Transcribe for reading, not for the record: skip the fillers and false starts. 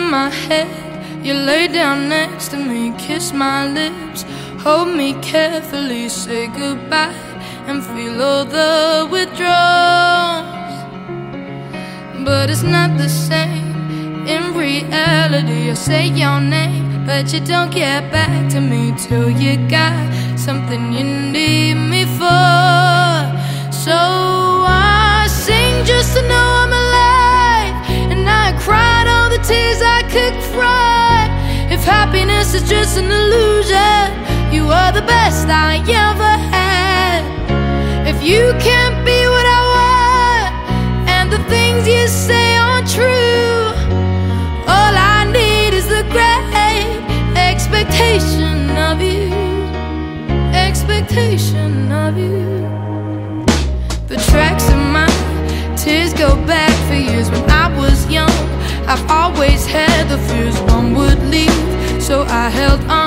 my head, you lay down next to me, kiss my lips, hold me carefully, say goodbye, and feel all the withdrawals. But it's not the same. In reality, I say your name, but you don't get back to me till you got something you need me for. So I sing just to know I'm alive, and I cried all the tears I could cry. If happiness is just an illusion, you are the best I ever had. If you can't be what I want, and the things you say aren't true, all I need is the great expectation of you, expectation of you. The tracks of my tears go back for years. When I was young, I've always had the fears one would leave, so I held on